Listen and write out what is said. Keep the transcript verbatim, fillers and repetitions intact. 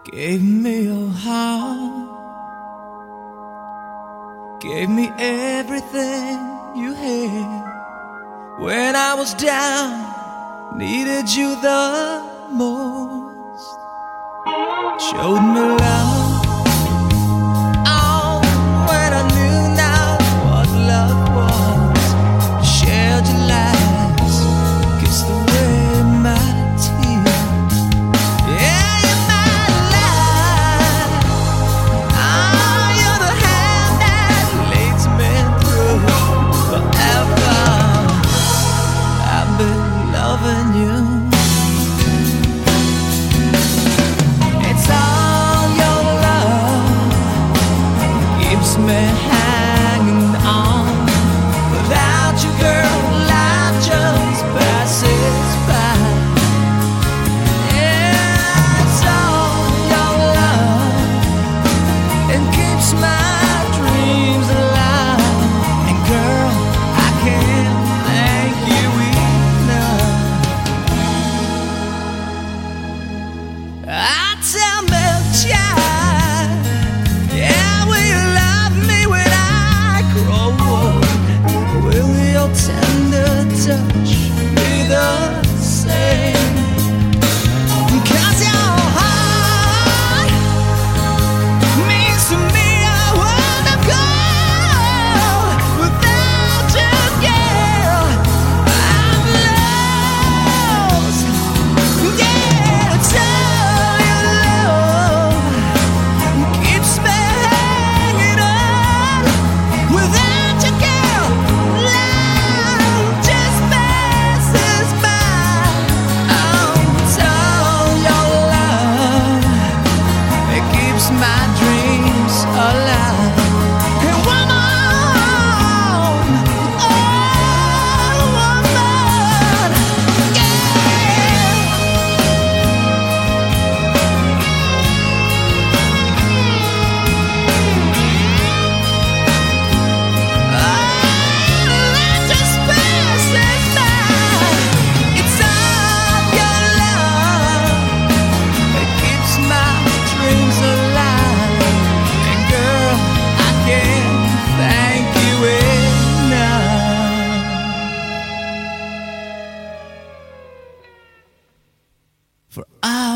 Gave me your heart, gave me everything you had. When I was down, needed you the most. Showed me love, oh, when I knew not what love was. Shared your lies, kissed away my tears. Yeah, you're my life. Oh, you're the hand that leads me through forever. I've been loving you. It's all your love keeps me hanging on. Without you, girl, life just passes by. Yeah, it's all your love and keeps my dreams alive. And girl, I can't thank you enough. I tell me, child, yeah, will you love me when I grow old? Will your tender touch be the same? 'Cause your heart means to me I wanna go. Without you, girl, I'm lost. Yeah, it's all your love keeps me hanging on. Without you, girl, life just passes by. Oh, it's all your love, it keeps my dreams alive. And one more, oh, one more, yeah. Oh, life just passes by. It's all your love, it keeps my dreams alive. And girl, I can't thank you enough. For all